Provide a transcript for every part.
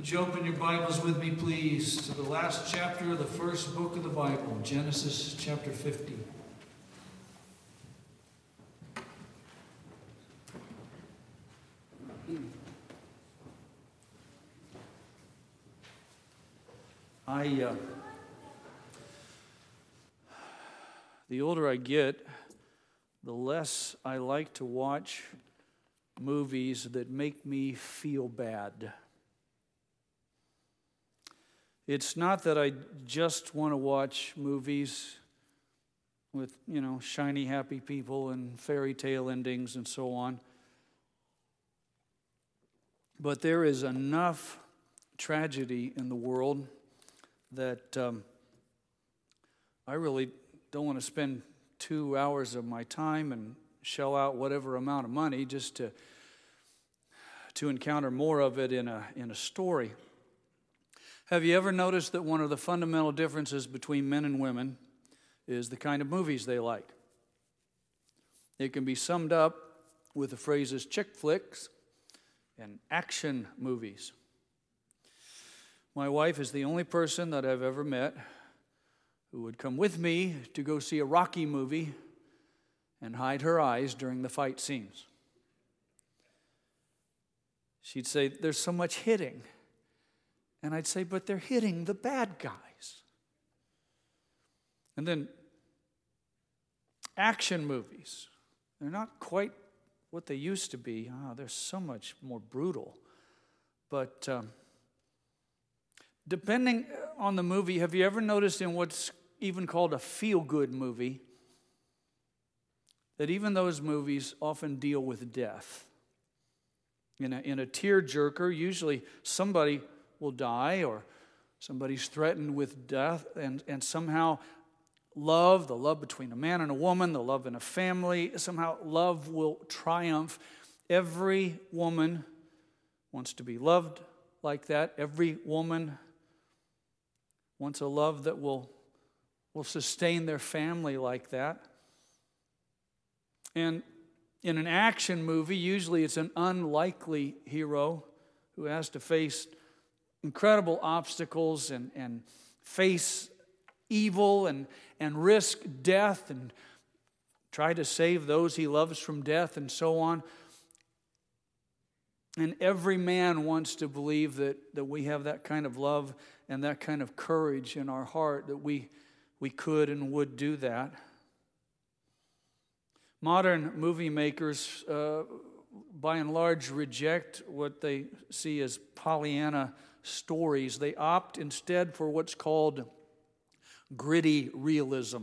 Would you open your Bibles with me, please, to the last chapter of the first book of the Bible, Genesis chapter 50. The older I get, the less I like to watch movies that make me feel bad. It's not that I just want to watch movies with, shiny, happy people and fairy tale endings and so on. But there is enough tragedy in the world that I really don't want to spend 2 hours of my time and shell out whatever amount of money just to encounter more of it in a story. Have you ever noticed that one of the fundamental differences between men and women is the kind of movies they like? It can be summed up with the phrases chick flicks and action movies. My wife is the only person that I've ever met who would come with me to go see a Rocky movie and hide her eyes during the fight scenes. She'd say, "There's so much hitting." And I'd say, "But they're hitting the bad guys." And then action movies. They're not quite what they used to be. They're so much more brutal. But depending on the movie, have you ever noticed in what's even called a feel-good movie that even those movies often deal with death? In a tear-jerker, usually somebody will die or somebody's threatened with death, and somehow the love between a man and a woman, the love in a family, somehow love will triumph. Every woman wants to be loved like that. Every woman wants a love that will sustain their family like that. And in an action movie, usually it's an unlikely hero who has to face incredible obstacles and face evil and risk death and try to save those he loves from death and so on. And every man wants to believe that we have that kind of love and that kind of courage in our heart, that we could and would do that. Modern movie makers, by and large, reject what they see as Pollyanna stories. They opt instead for what's called gritty realism.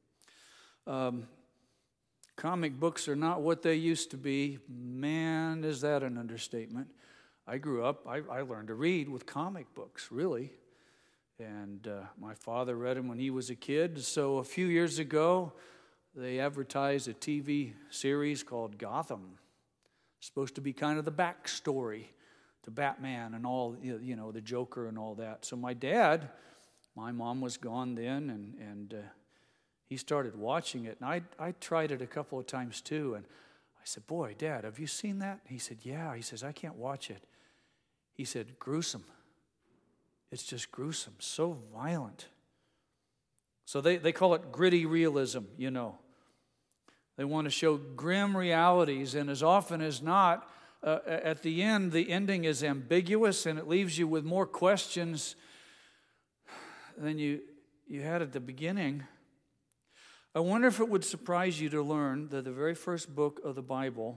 Comic books are not what they used to be. Man, is that an understatement. I grew up, I learned to read with comic books, really. And my father read them when he was a kid. So a few years ago, they advertised a TV series called Gotham. It's supposed to be kind of the backstory to Batman and all, the Joker and all that. So my mom was gone then, and he started watching it. And I tried it a couple of times too. And I said, "Boy, Dad, have you seen that?" He said, "Yeah." He says, "I can't watch it." He said, "Gruesome. It's just gruesome, so violent." So they call it gritty realism, They want to show grim realities, and as often as not, at the end, the ending is ambiguous, and it leaves you with more questions than you had at the beginning. I wonder if it would surprise you to learn that the very first book of the Bible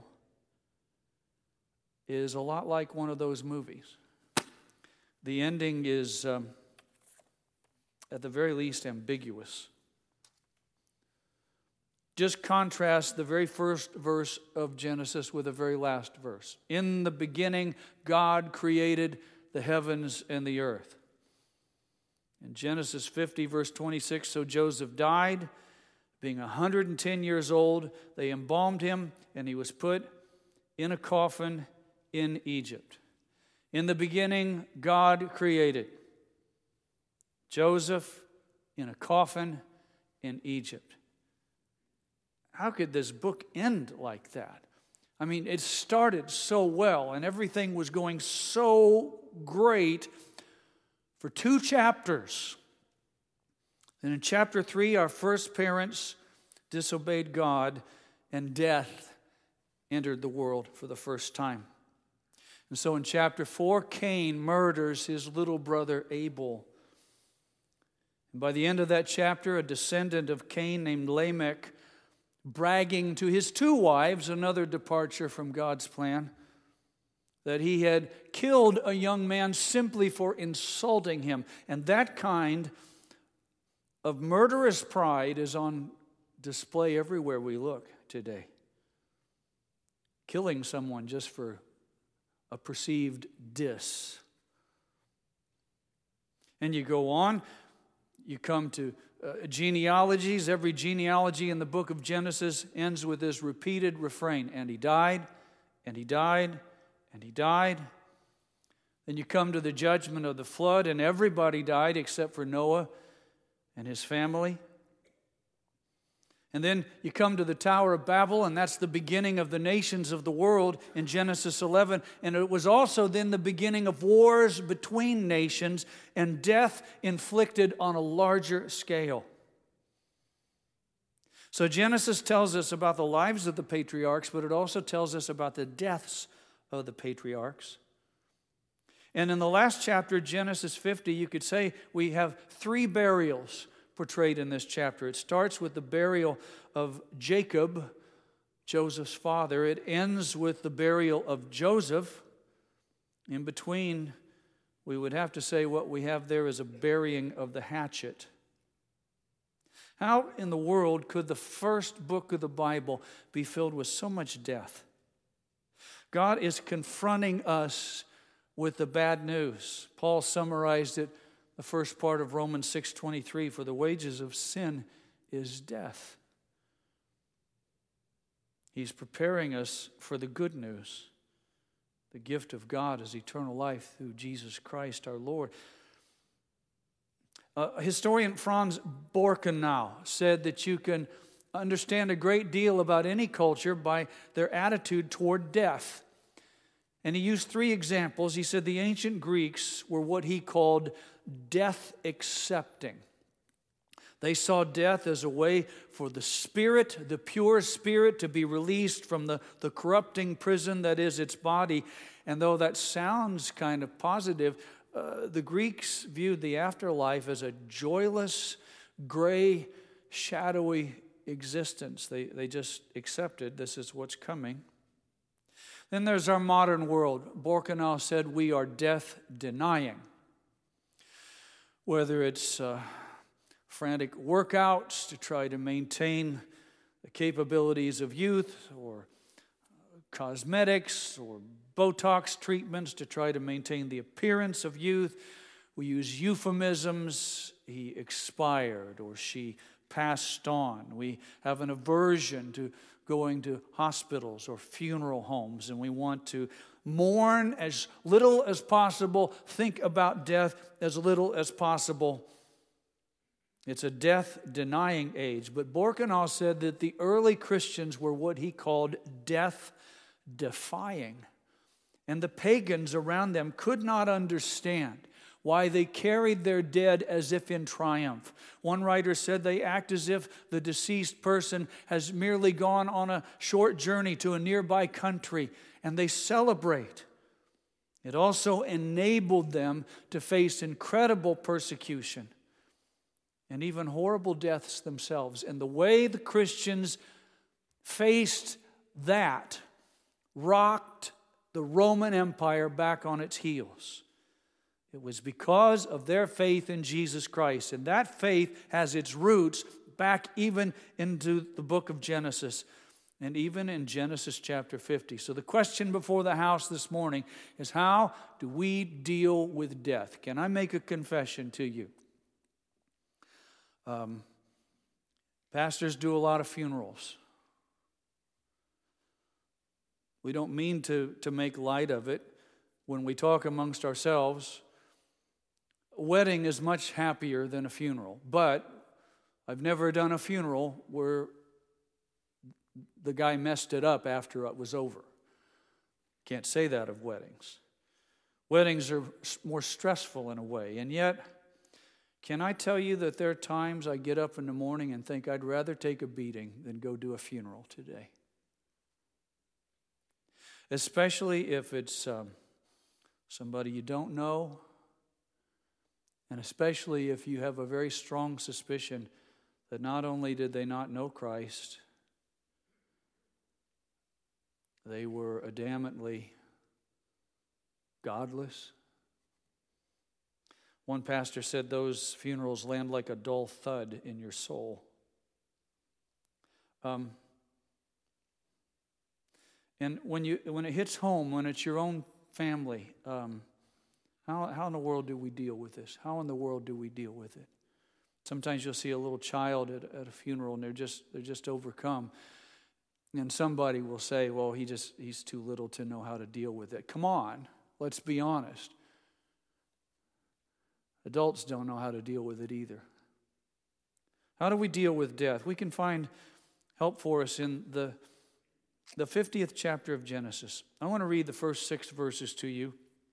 is a lot like one of those movies. The ending is, at the very least, ambiguous. Just contrast the very first verse of Genesis with the very last verse. In the beginning, God created the heavens and the earth. In Genesis 50, verse 26, so Joseph died, being 110 years old. They embalmed him, and he was put in a coffin in Egypt. In the beginning, God created Joseph in a coffin in Egypt. How could this book end like that? I mean, it started so well, and everything was going so great for 2 chapters. And in chapter 3, our first parents disobeyed God, and death entered the world for the first time. And so in chapter 4, Cain murders his little brother Abel. And by the end of that chapter, a descendant of Cain named Lamech, bragging to his 2 wives, another departure from God's plan, that he had killed a young man simply for insulting him. And that kind of murderous pride is on display everywhere we look today. Killing someone just for a perceived diss. And you go on, you come to genealogies. Every genealogy in the book of Genesis ends with this repeated refrain, and he died, and he died, and he died. Then you come to the judgment of the flood, and everybody died except for Noah and his family. And then you come to the Tower of Babel, and that's the beginning of the nations of the world in Genesis 11. And it was also then the beginning of wars between nations and death inflicted on a larger scale. So Genesis tells us about the lives of the patriarchs, but it also tells us about the deaths of the patriarchs. And in the last chapter, Genesis 50, you could say we have 3 burials portrayed in this chapter. It starts with the burial of Jacob, Joseph's father. It ends with the burial of Joseph. In between, we would have to say what we have there is a burying of the hatchet. How in the world could the first book of the Bible be filled with so much death? God is confronting us with the bad news. Paul summarized it, the first part of Romans 6:23, for the wages of sin is death. He's preparing us for the good news. The gift of God is eternal life through Jesus Christ our Lord. Historian Franz Borkenau said that you can understand a great deal about any culture by their attitude toward death. And he used 3 examples. He said the ancient Greeks were what he called death accepting. They saw death as a way for the spirit, the pure spirit, to be released from the corrupting prison that is its body. And though that sounds kind of positive, the Greeks viewed the afterlife as a joyless, gray, shadowy existence. They just accepted this is what's coming. Then there's our modern world. Borkenau said we are death-denying. Whether it's frantic workouts to try to maintain the capabilities of youth, or cosmetics, or Botox treatments to try to maintain the appearance of youth. We use euphemisms, he expired or she passed on. We have an aversion to going to hospitals or funeral homes, and we want to mourn as little as possible, think about death as little as possible. It's a death-denying age. But Borkenau said that the early Christians were what he called death-defying. And the pagans around them could not understand why they carried their dead as if in triumph. One writer said they act as if the deceased person has merely gone on a short journey to a nearby country, and they celebrate. It also enabled them to face incredible persecution and even horrible deaths themselves. And the way the Christians faced that rocked the Roman Empire back on its heels. It was because of their faith in Jesus Christ. And that faith has its roots back even into the book of Genesis and even in Genesis chapter 50. So the question before the house this morning is, how do we deal with death? Can I make a confession to you? Pastors do a lot of funerals. We don't mean to make light of it when we talk amongst ourselves. A wedding is much happier than a funeral, but I've never done a funeral where the guy messed it up after it was over. Can't say that of weddings. Weddings are more stressful in a way. And yet, can I tell you that there are times I get up in the morning and think I'd rather take a beating than go do a funeral today? Especially if it's somebody you don't know, and especially if you have a very strong suspicion that not only did they not know Christ, they were adamantly godless. One pastor said those funerals land like a dull thud in your soul. And when it hits home, when it's your own family, how in the world do we deal with this? How in the world do we deal with it? Sometimes you'll see a little child at a funeral and they're just overcome. And somebody will say, well, he's too little to know how to deal with it. Come on, let's be honest. Adults don't know how to deal with it either. How do we deal with death? We can find help for us in the 50th chapter of Genesis. I want to read the first 6 verses to you.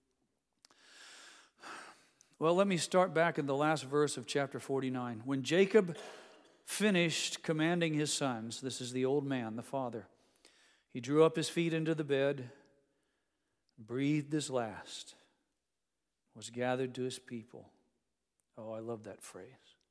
Well, let me start back in the last verse of chapter 49. When Jacob finished commanding his sons, this is the old man, the father, he drew up his feet into the bed, breathed his last, was gathered to his people. Oh, I love that phrase.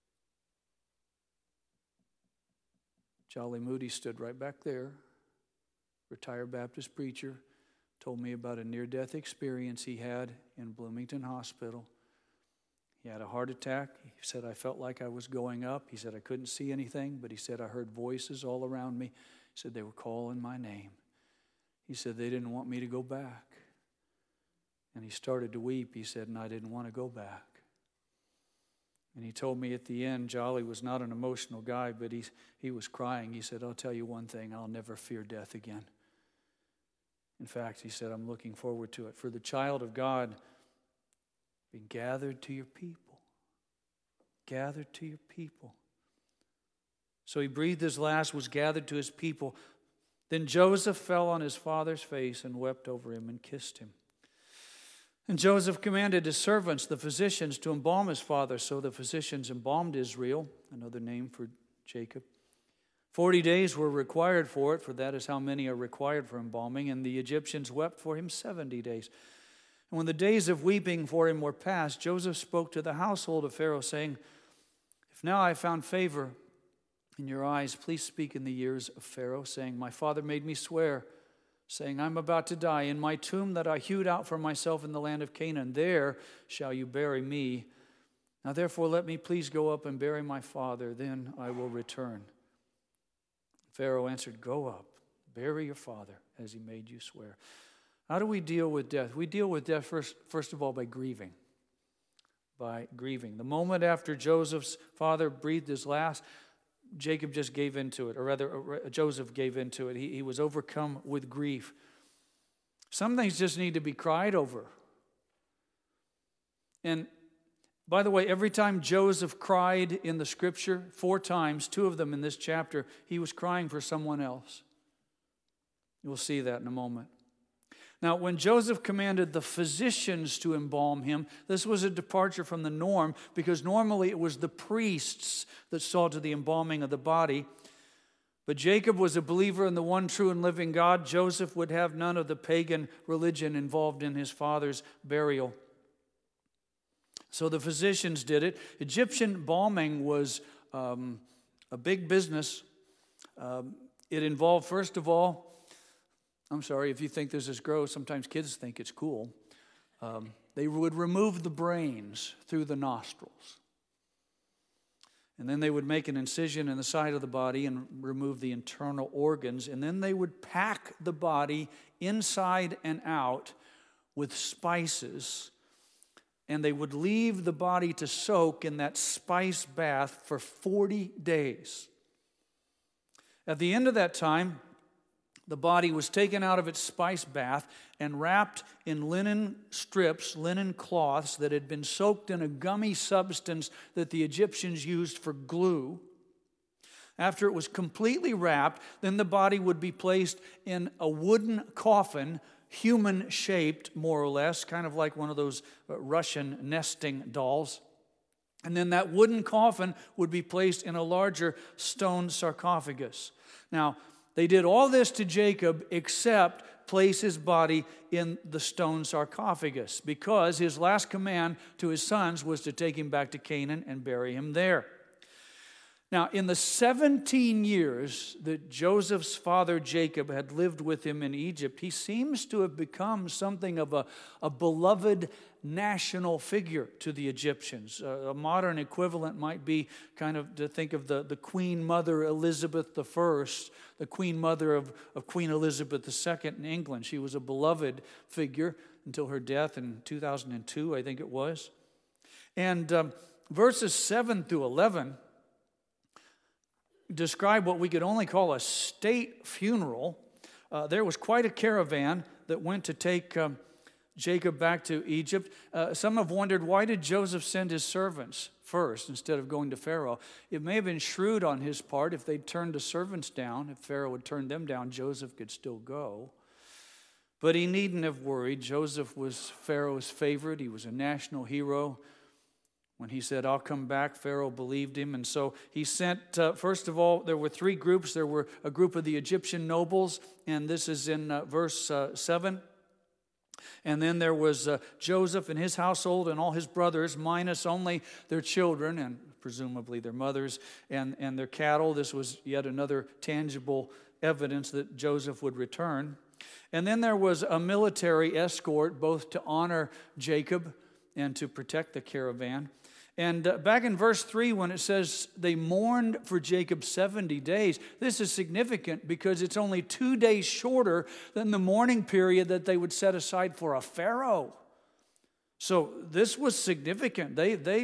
Jolly Moody stood right back there, retired Baptist preacher, told me about a near-death experience he had in Bloomington Hospital. He had a heart attack. He said, I felt like I was going up. He said, I couldn't see anything, but he said, I heard voices all around me. He said, they were calling my name. He said, they didn't want me to go back. And he started to weep. He said, and I didn't want to go back. And he told me at the end, Jolly was not an emotional guy, but he was crying. He said, I'll tell you one thing, I'll never fear death again. In fact, he said, I'm looking forward to it. For the child of God, being gathered to your people. Gathered to your people. So he breathed his last, was gathered to his people. Then Joseph fell on his father's face and wept over him and kissed him. And Joseph commanded his servants, the physicians, to embalm his father. So the physicians embalmed Israel, another name for Jacob. 40 days were required for it, for that is how many are required for embalming. And the Egyptians wept for him 70 days. And when the days of weeping for him were past, Joseph spoke to the household of Pharaoh, saying, if now I have found favor in your eyes, please speak in the ears of Pharaoh, saying, my father made me swear, saying, I'm about to die. In my tomb that I hewed out for myself in the land of Canaan, there shall you bury me. Now therefore let me please go up and bury my father, then I will return. Pharaoh answered, go up, bury your father, as he made you swear. How do we deal with death? We deal with death first of all by grieving. By grieving. The moment after Joseph's father breathed his last, Jacob just gave into it, or rather Joseph gave into it. He was overcome with grief. Some things just need to be cried over. And by the way, every time Joseph cried in the scripture, 4 times, 2 of them in this chapter, he was crying for someone else. You'll see that in a moment. Now, when Joseph commanded the physicians to embalm him, this was a departure from the norm, because normally it was the priests that saw to the embalming of the body. But Jacob was a believer in the one true and living God. Joseph would have none of the pagan religion involved in his father's burial. So the physicians did it. Egyptian embalming was a big business. It involved, first of all, I'm sorry if you think this is gross. Sometimes kids think it's cool. They would remove the brains through the nostrils. And then they would make an incision in the side of the body and remove the internal organs. And then they would pack the body inside and out with spices. And they would leave the body to soak in that spice bath for 40 days. At the end of that time, the body was taken out of its spice bath and wrapped in linen strips, linen cloths that had been soaked in a gummy substance that the Egyptians used for glue. After it was completely wrapped, then the body would be placed in a wooden coffin human-shaped, more or less, kind of like one of those Russian nesting dolls. And then that wooden coffin would be placed in a larger stone sarcophagus. Now, they did all this to Jacob except place his body in the stone sarcophagus, because his last command to his sons was to take him back to Canaan and bury him there. Now, in the 17 years that Joseph's father Jacob had lived with him in Egypt, he seems to have become something of a beloved national figure to the Egyptians. A modern equivalent might be kind of to think of the Queen Mother Elizabeth I, the Queen Mother of Queen Elizabeth II in England. She was a beloved figure until her death in 2002, I think it was. And verses 7 through 11 describe what we could only call a state funeral. There was quite a caravan that went to take Jacob back to Egypt. Some have wondered, why did Joseph send his servants first instead of going to Pharaoh? It may have been shrewd on his part. If they'd turned the servants down, if Pharaoh had turned them down, Joseph could still go. But he needn't have worried. Joseph was Pharaoh's favorite. He was a national hero. When he said, "I'll come back," Pharaoh believed him. And so he sent, first of all, there were three groups. There were a group of the Egyptian nobles, and this is in verse 7. And then there was Joseph and his household and all his brothers, minus only their children and presumably their mothers and their cattle. This was yet another tangible evidence that Joseph would return. And then there was a military escort, both to honor Jacob and to protect the caravan. And back in verse 3, when it says they mourned for Jacob 70 days, this is significant because it's only 2 days shorter than the mourning period that they would set aside for a Pharaoh. So this was significant.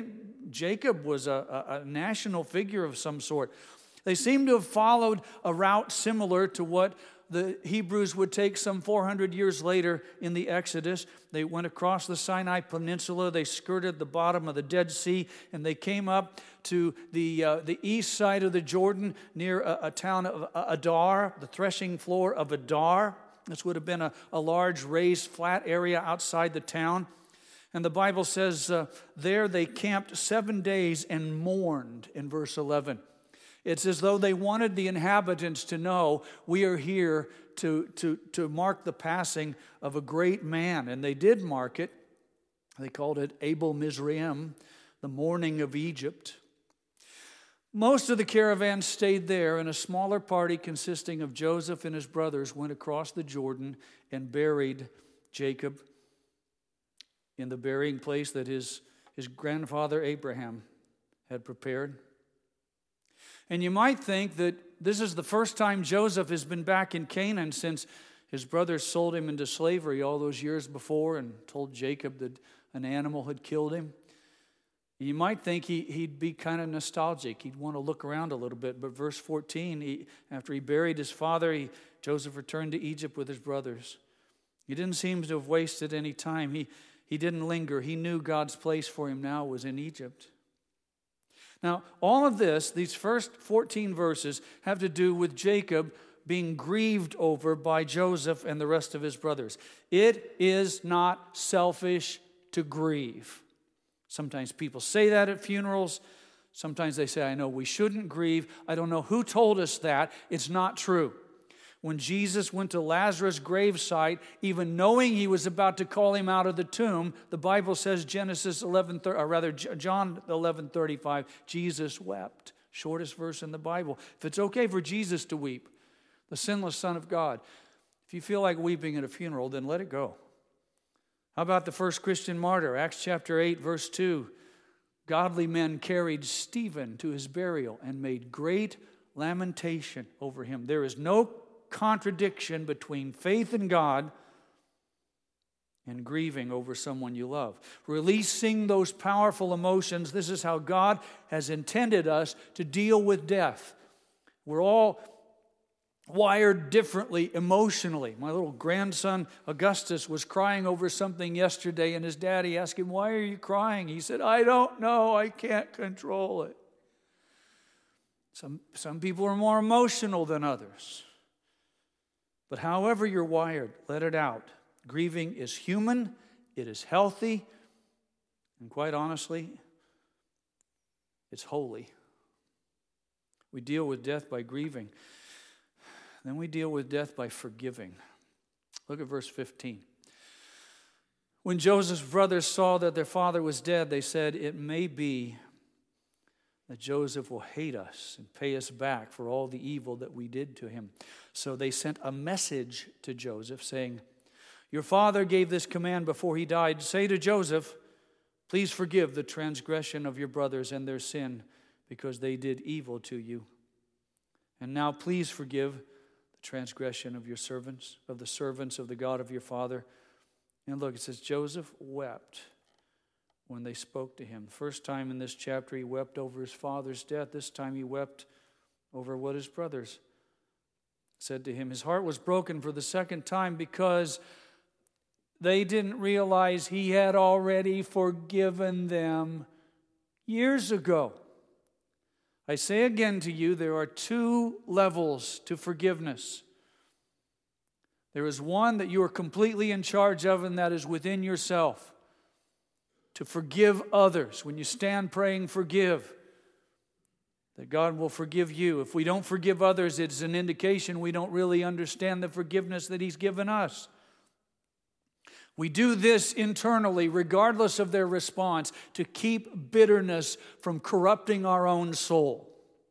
Jacob was a national figure of some sort. They seem to have followed a route similar to what the Hebrews would take some 400 years later in the Exodus. They went across the Sinai Peninsula, they skirted the bottom of the Dead Sea, and they came up to the east side of the Jordan near a town of Adar, the threshing floor of Adar. This would have been a large raised flat area outside the town. And the Bible says there they camped 7 days and mourned in verse 11. It's as though they wanted the inhabitants to know, we are here to mark the passing of a great man. And they did mark it. They called it Abel Mizraim, the mourning of Egypt. Most of the caravan stayed there, and a smaller party consisting of Joseph and his brothers went across the Jordan and buried Jacob in the burying place that his grandfather Abraham had prepared. And you might think that this is the first time Joseph has been back in Canaan since his brothers sold him into slavery all those years before and told Jacob that an animal had killed him. You might think he'd be kind of nostalgic. He'd want to look around a little bit. But verse 14, after he buried his father, Joseph returned to Egypt with his brothers. He didn't seem to have wasted any time. He didn't linger. He knew God's place for him now was in Egypt. Now, all of this, these first 14 verses, have to do with Jacob being grieved over by Joseph and the rest of his brothers. It is not selfish to grieve. Sometimes people say that at funerals. Sometimes they say, I know we shouldn't grieve. I don't know who told us that. It's not true. When Jesus went to Lazarus' gravesite, even knowing he was about to call him out of the tomb, the Bible says John 11:35, Jesus wept. Shortest verse in the Bible. If it's okay for Jesus to weep, the sinless Son of God, if you feel like weeping at a funeral, then let it go. How about the first Christian martyr? Acts chapter 8, verse 2. Godly men carried Stephen to his burial and made great lamentation over him. There is no contradiction between faith in God and grieving over someone you love. Releasing those powerful emotions, this is how God has intended us to deal with death. We're all wired differently emotionally. My little grandson Augustus was crying over something yesterday, and his daddy asked him, "Why are you crying?" He said, "I don't know. I can't control it." Some people are more emotional than others. But however you're wired, let it out. Grieving is human, it is healthy, and quite honestly, it's holy. We deal with death by grieving. Then we deal with death by forgiving. Look at verse 15. When Joseph's brothers saw that their father was dead, they said, "It may be that Joseph will hate us and pay us back for all the evil that we did to him." So they sent a message to Joseph saying, "Your father gave this command before he died. Say to Joseph, please forgive the transgression of your brothers and their sin, because they did evil to you. And now please forgive the transgression of your servants, of the servants of the God of your father." And look, it says, Joseph wept when they spoke to him. First time in this chapter, he wept over his father's death. This time he wept over what his brothers said to him. His heart was broken for the second time because they didn't realize he had already forgiven them years ago. I say again to you, there are two levels to forgiveness. There is one that you are completely in charge of, and that is within yourself. To forgive others. When you stand praying, forgive. That God will forgive you. If we don't forgive others, it's an indication we don't really understand the forgiveness that He's given us. We do this internally, regardless of their response, to keep bitterness from corrupting our own soul.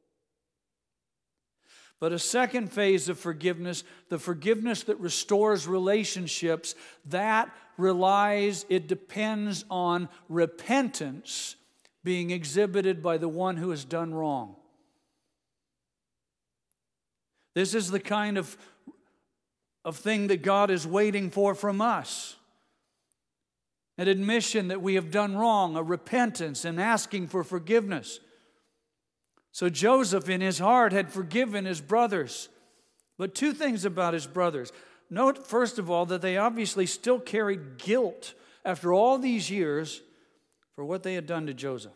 But a second phase of forgiveness, the forgiveness that restores relationships, that it depends on repentance being exhibited by the one who has done wrong. This is the kind of thing that God is waiting for from us. An admission that we have done wrong, a repentance and asking for forgiveness. So Joseph in his heart had forgiven his brothers. But two things about his brothers. Note, first of all, that they obviously still carried guilt after all these years for what they had done to Joseph.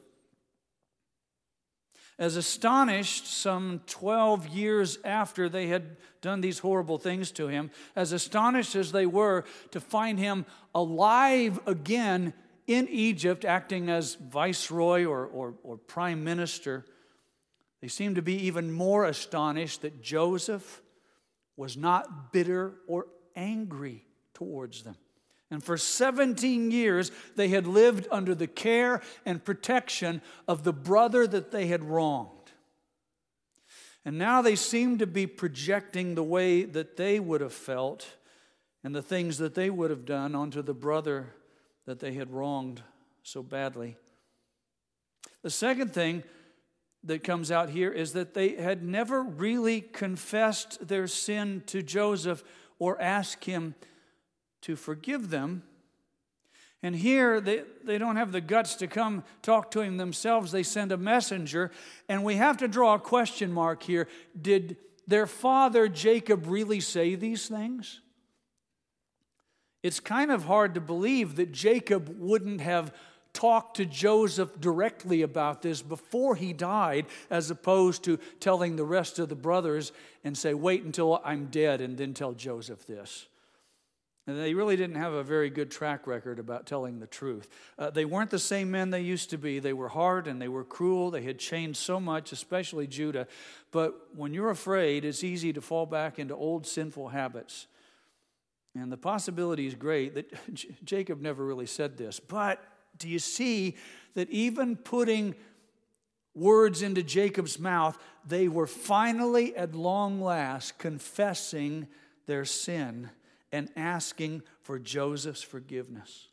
As astonished, some 12 years after they had done these horrible things to him, as astonished as they were to find him alive again in Egypt, acting as viceroy or prime minister, they seemed to be even more astonished that Joseph was not bitter or angry towards them. And for 17 years, they had lived under the care and protection of the brother that they had wronged. And now they seemed to be projecting the way that they would have felt and the things that they would have done onto the brother that they had wronged so badly. The second thing that comes out here is that they had never really confessed their sin to Joseph or asked him to forgive them. And here they don't have the guts to come talk to him themselves. They send a messenger. And we have to draw a question mark here. Did their father Jacob really say these things? It's kind of hard to believe that Jacob wouldn't have talked to Joseph directly about this before he died, as opposed to telling the rest of the brothers and say, wait until I'm dead and then tell Joseph this. And they really didn't have a very good track record about telling the truth. They weren't the same men they used to be. They were hard and they were cruel. They had changed so much, especially Judah. But when you're afraid, it's easy to fall back into old sinful habits. And the possibility is great that Jacob never really said this. But do you see that even putting words into Jacob's mouth, they were finally at long last confessing their sin and asking for Joseph's forgiveness.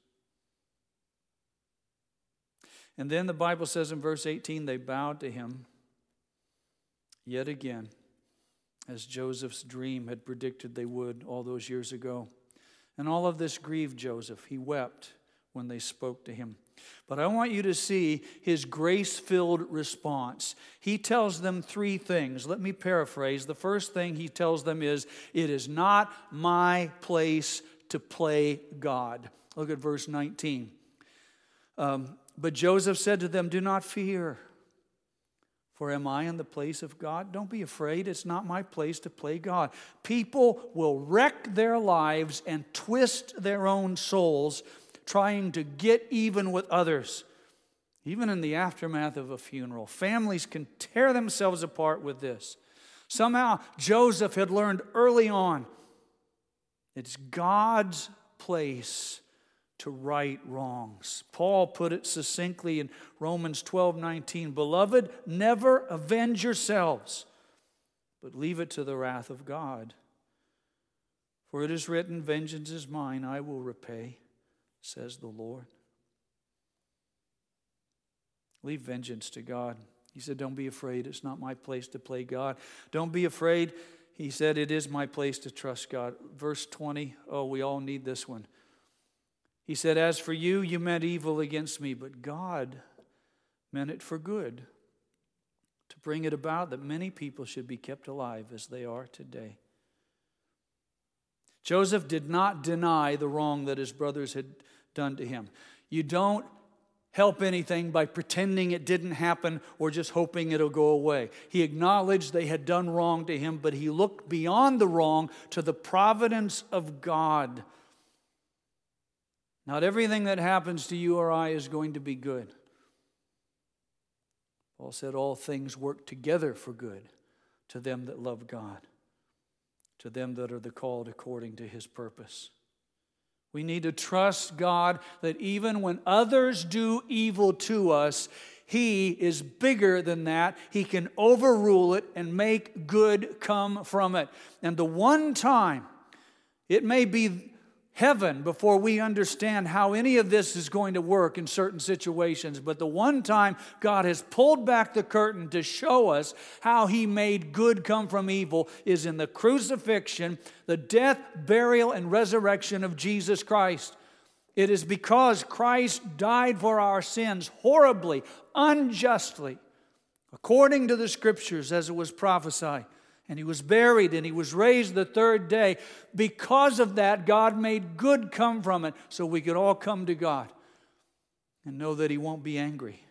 And then the Bible says in verse 18, they bowed to him yet again, as Joseph's dream had predicted they would all those years ago. And all of this grieved Joseph. He wept when they spoke to him. But I want you to see his grace-filled response. He tells them three things. Let me paraphrase. The first thing he tells them is, it is not my place to play God. Look at verse 19. But Joseph said to them, do not fear, For am I in the place of God? Don't be afraid. It's not my place to play God. People will wreck their lives and twist their own souls trying to get even with others. Even in the aftermath of a funeral, families can tear themselves apart with this. Somehow, Joseph had learned early on it's God's place to right wrongs. Paul put it succinctly in Romans 12:19, Beloved, never avenge yourselves, but leave it to the wrath of God. For it is written, Vengeance is mine, I will repay, says the Lord. Leave vengeance to God. He said, don't be afraid. It's not my place to play God. Don't be afraid. He said, it is my place to trust God. Verse 20, we all need this one. He said, as for you, you meant evil against me, but God meant it for good, to bring it about that many people should be kept alive as they are today. Joseph did not deny the wrong that his brothers had done to him. You don't help anything by pretending it didn't happen or just hoping it'll go away. He acknowledged they had done wrong to him, but he looked beyond the wrong to the providence of God. Not everything that happens to you or I is going to be good. Paul said all things work together for good to them that love God, to them that are the called according to his purpose. We need to trust God that even when others do evil to us, he is bigger than that. He can overrule it and make good come from it. And the one time, it may be heaven before we understand how any of this is going to work in certain situations. But the one time God has pulled back the curtain to show us how he made good come from evil is in the crucifixion, the death, burial, and resurrection of Jesus Christ. It is because Christ died for our sins horribly, unjustly, according to the Scriptures as it was prophesied. And he was buried and he was raised the third day. Because of that, God made good come from it so we could all come to God and know that he won't be angry,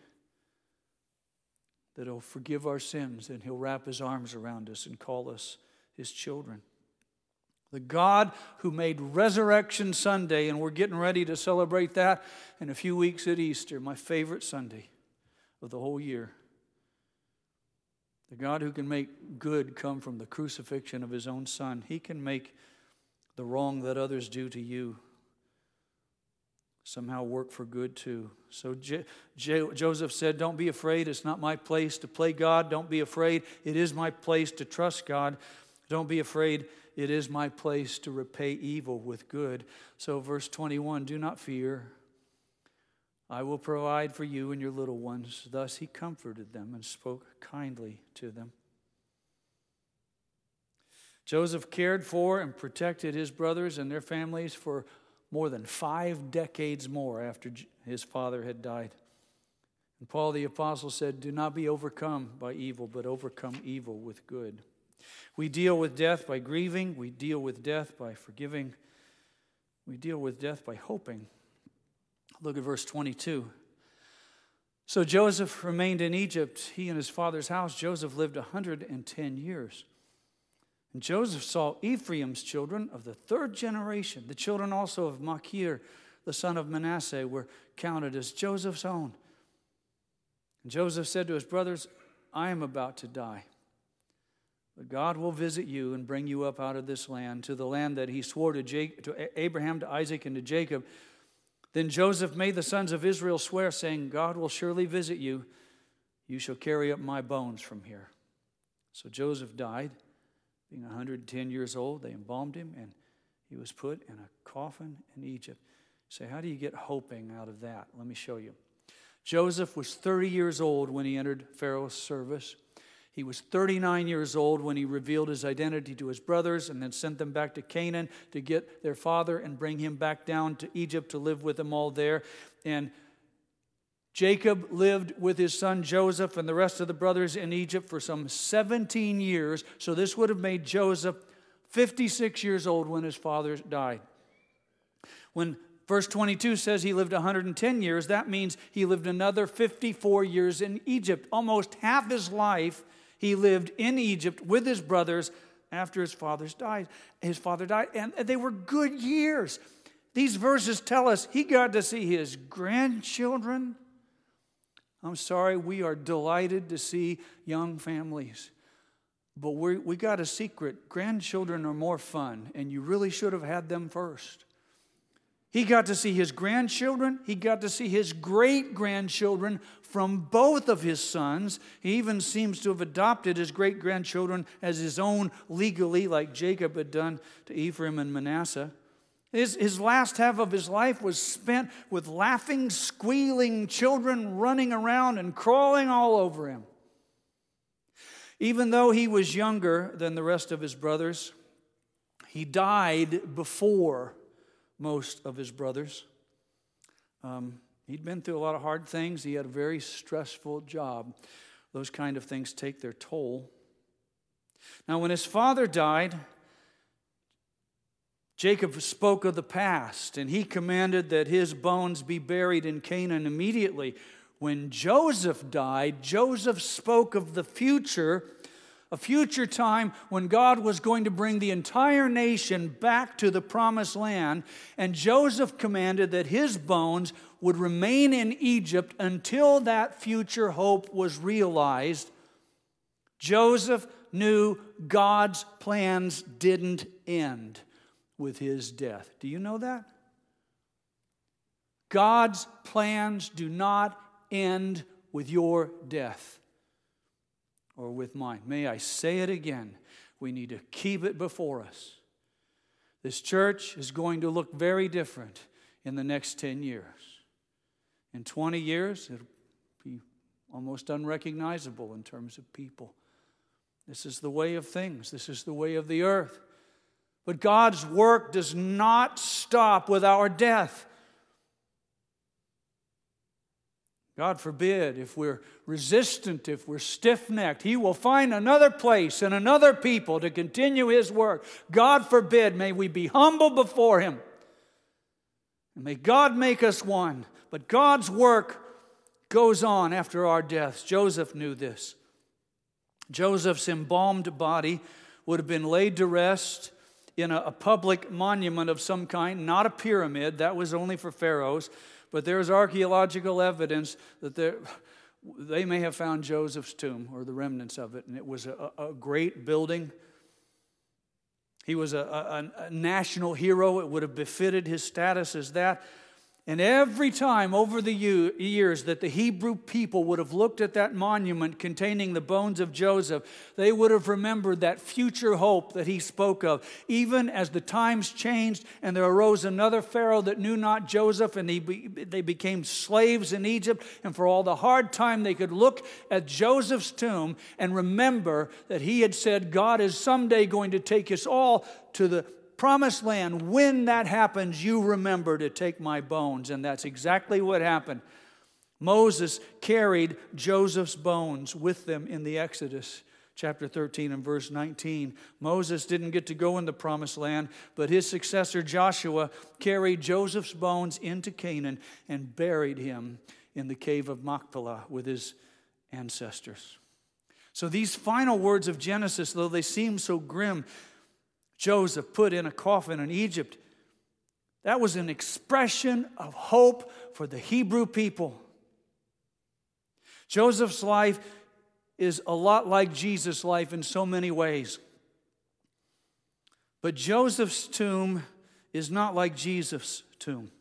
that he'll forgive our sins and he'll wrap his arms around us and call us his children. The God who made Resurrection Sunday, and we're getting ready to celebrate that in a few weeks at Easter, my favorite Sunday of the whole year. The God who can make good come from the crucifixion of his own Son. He can make the wrong that others do to you somehow work for good too. So Joseph said, don't be afraid. It's not my place to play God. Don't be afraid. It is my place to trust God. Don't be afraid. It is my place to repay evil with good. So verse 21, do not fear. I will provide for you and your little ones. Thus he comforted them and spoke kindly to them. Joseph cared for and protected his brothers and their families for more than 5 decades more after his father had died. And Paul the Apostle said, do not be overcome by evil, but overcome evil with good. We deal with death by grieving. We deal with death by forgiving. We deal with death by hoping. Look at verse 22. So Joseph remained in Egypt, he and his father's house. Joseph lived 110 years. And Joseph saw Ephraim's children of the 3rd generation. The children also of Machir, the son of Manasseh, were counted as Joseph's own. And Joseph said to his brothers, I am about to die. But God will visit you and bring you up out of this land, to the land that he swore to Abraham, to Isaac, and to Jacob. Then Joseph made the sons of Israel swear, saying, God will surely visit you. You shall carry up my bones from here. So Joseph died, being 110 years old. They embalmed him, and he was put in a coffin in Egypt. You say, how do you get hoping out of that? Let me show you. Joseph was 30 years old when he entered Pharaoh's service. He was 39 years old when he revealed his identity to his brothers and then sent them back to Canaan to get their father and bring him back down to Egypt to live with them all there. And Jacob lived with his son Joseph and the rest of the brothers in Egypt for some 17 years. So this would have made Joseph 56 years old when his father died. When Verse 22 says he lived 110 years. That means he lived another 54 years in Egypt. Almost half his life he lived in Egypt with his brothers after his father died. And they were good years. These verses tell us he got to see his grandchildren. I'm sorry, we are delighted to see young families. But we got a secret. Grandchildren are more fun, and you really should have had them first. He got to see his grandchildren. He got to see his great-grandchildren from both of his sons. He even seems to have adopted his great-grandchildren as his own legally, like Jacob had done to Ephraim and Manasseh. His last half of his life was spent with laughing, squealing children running around and crawling all over him. Even though he was younger than the rest of his brothers, he died before most of his brothers. He'd been through a lot of hard things. He had a very stressful job. Those kind of things take their toll. Now, when his father died, Jacob spoke of the past, and he commanded that his bones be buried in Canaan immediately. When Joseph died, Joseph spoke of the future, a future time when God was going to bring the entire nation back to the promised land, and Joseph commanded that his bones would remain in Egypt until that future hope was realized. Joseph knew God's plans didn't end with his death. Do you know that? God's plans do not end with your death or with mine. May I say it again? We need to keep it before us. This church is going to look very different in the next 10 years. In 20 years, it'll be almost unrecognizable in terms of people. This is the way of things. This is the way of the earth. But God's work does not stop with our death. God forbid, if we're resistant, if we're stiff-necked, He will find another place and another people to continue His work. God forbid, may we be humble before Him. And may God make us one. But God's work goes on after our deaths. Joseph knew this. Joseph's embalmed body would have been laid to rest in a public monument of some kind, not a pyramid. That was only for pharaohs. But there's archaeological evidence that they may have found Joseph's tomb or the remnants of it. And it was a great building. He was a national hero. It would have befitted his status as that. And every time over the years that the Hebrew people would have looked at that monument containing the bones of Joseph, they would have remembered that future hope that he spoke of. Even as the times changed and there arose another Pharaoh that knew not Joseph, and they became slaves in Egypt, and for all the hard time they could look at Joseph's tomb and remember that he had said, God is someday going to take us all to the promised land. When that happens, you remember to take my bones. And that's exactly what happened. Moses carried Joseph's bones with them in the Exodus, chapter 13 and verse 19. Moses didn't get to go in the promised land, but his successor Joshua carried Joseph's bones into Canaan and buried him in the cave of Machpelah with his ancestors. So these final words of Genesis, though they seem so grim, Joseph put in a coffin in Egypt, that was an expression of hope for the Hebrew people. Joseph's life is a lot like Jesus' life in so many ways. But Joseph's tomb is not like Jesus' tomb.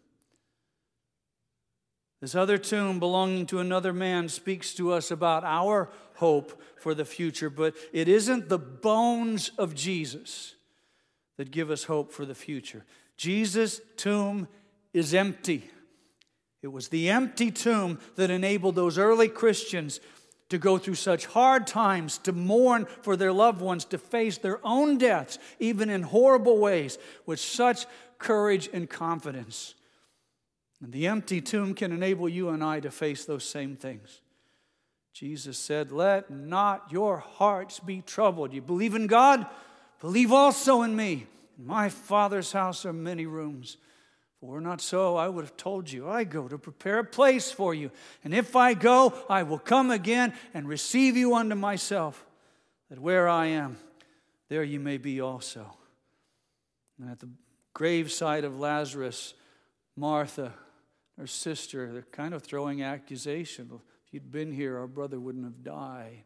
This other tomb belonging to another man speaks to us about our hope for the future, but it isn't the bones of Jesus that give us hope for the future. Jesus' tomb is empty. It was the empty tomb that enabled those early Christians to go through such hard times, to mourn for their loved ones, to face their own deaths, even in horrible ways, with such courage and confidence. And the empty tomb can enable you and I to face those same things. Jesus said, "Let not your hearts be troubled. You believe in God? Believe also in me. In my Father's house are many rooms. If it were not so, I would have told you, I go to prepare a place for you. And if I go, I will come again and receive you unto myself, that where I am, there you may be also. And at the graveside of Lazarus, Martha, her sister, they're kind of throwing accusation. If you'd been here, our brother wouldn't have died.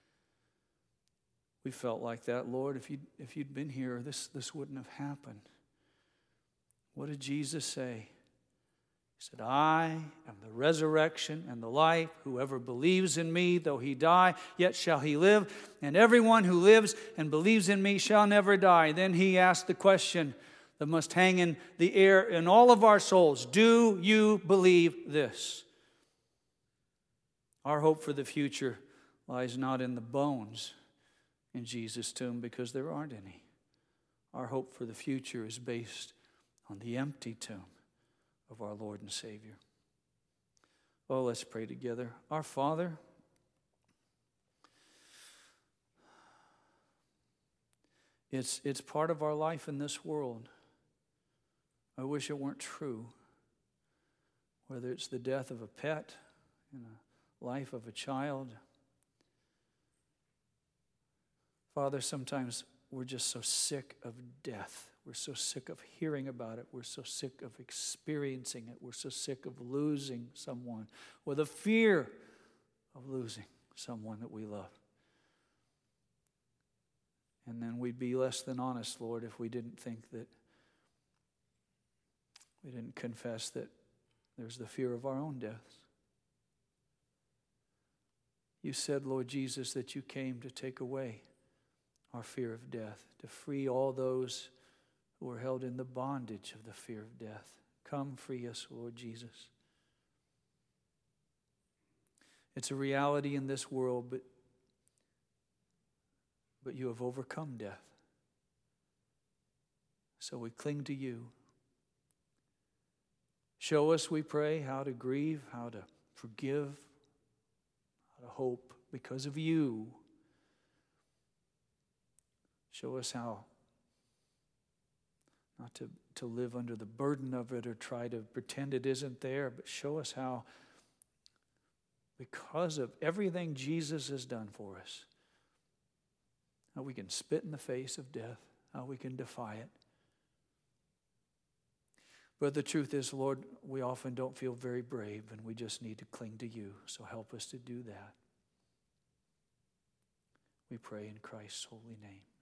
We felt like that, Lord. If you'd been here, this wouldn't have happened. What did Jesus say? He said, I am the resurrection and the life. Whoever believes in me, though he die, yet shall he live. And everyone who lives and believes in me shall never die. Then he asked the question that must hang in the air in all of our souls. Do you believe this? Our hope for the future lies not in the bones in Jesus' tomb, because there aren't any. Our hope for the future is based on the empty tomb of our Lord and Savior. Oh, let's pray together. Our Father, it's part of our life in this world. I wish it weren't true. Whether it's the death of a pet, in the life of a child. Father, sometimes we're just so sick of death. We're so sick of hearing about it. We're so sick of experiencing it. We're so sick of losing someone, or the fear of losing someone that we love. And then we'd be less than honest, Lord, if we didn't confess that there's the fear of our own deaths. You said, Lord Jesus, that you came to take away our fear of death, to free all those who are held in the bondage of the fear of death. Come free us, Lord Jesus. It's a reality in this world, but you have overcome death. So we cling to you. Show us, we pray, how to grieve, how to forgive, how to hope because of you. Show us how not to live under the burden of it or try to pretend it isn't there, but show us how, because of everything Jesus has done for us, how we can spit in the face of death, how we can defy it. But the truth is, Lord, we often don't feel very brave, and we just need to cling to you. So help us to do that. We pray in Christ's holy name.